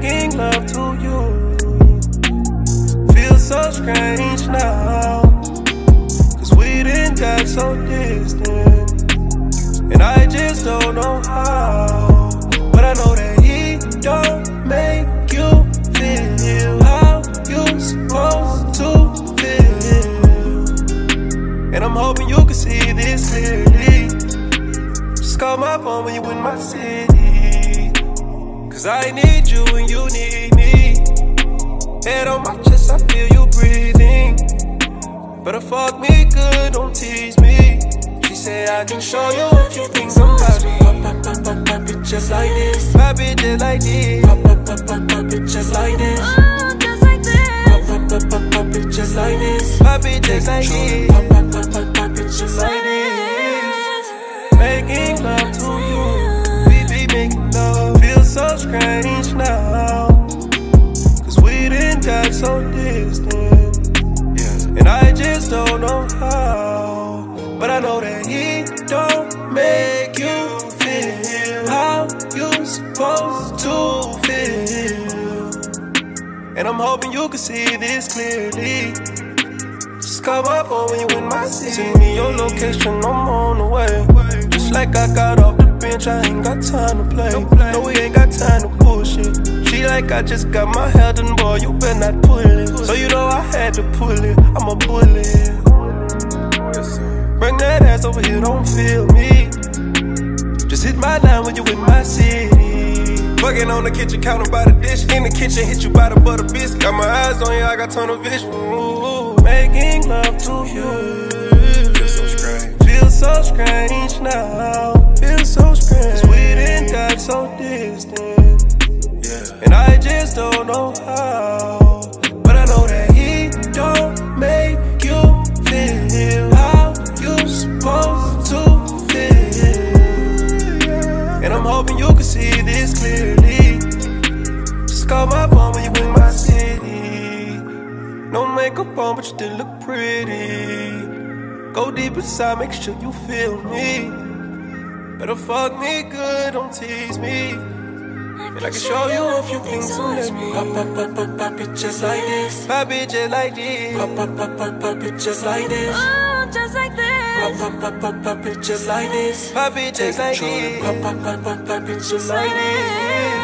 making love to you. Feels so strange now, cause we done got so distant, and I just don't know how. But I know that he don't make you feel how you supposed to feel, and I'm hoping you can see this clearly. Just call my phone when you in my city, cause I need you and you need me. Head on my chest, I feel you breathing. Better fuck me good, don't tease me. She say I can show you a few things about me. Pop it just like this. Pop it just like this. Pop it just like this. Just like this. Pop it just like this. Pop it just like this. Pop it just like this. Making love to you. We be making love. Feels so strange now, cause we done got so distant, and I just don't know how. But I know that he don't make you feel how you supposed to feel, and I'm hoping you can see this clearly. Just call my phone when you in my city. Send me your location, I'm on the way. Just like I got off the bench, I ain't got time to play. No, we ain't got time to bullshit. She like I just got my head done, boy, you better not pull it. So you know I had to pull it, I'm a bullet. Bring that ass over here, don't feel me. Just hit my line when you in my city. Fucking on the kitchen counter by the dish. In the kitchen, hit you by the butter biscuit. Got my eyes on you, I got tunnel vision. Ooh, making love to you. Feels so strange. Feels so strange now. Feels so strange. Cause we done got so distant, and I just don't know how. But I know that he don't make you feel how you supposed to feel, and I'm hoping you can see this clearly. Just call my phone when you in my city. No makeup on, but you still look pretty. Go deep inside, make sure you feel me. Better fuck me good, don't tease me. And I can show you a few things to let me. Pop it just like this. Pop it just like this. Pop it just like this. Just like this. Pop it just like this. Pop it just like this. Pop it just like this.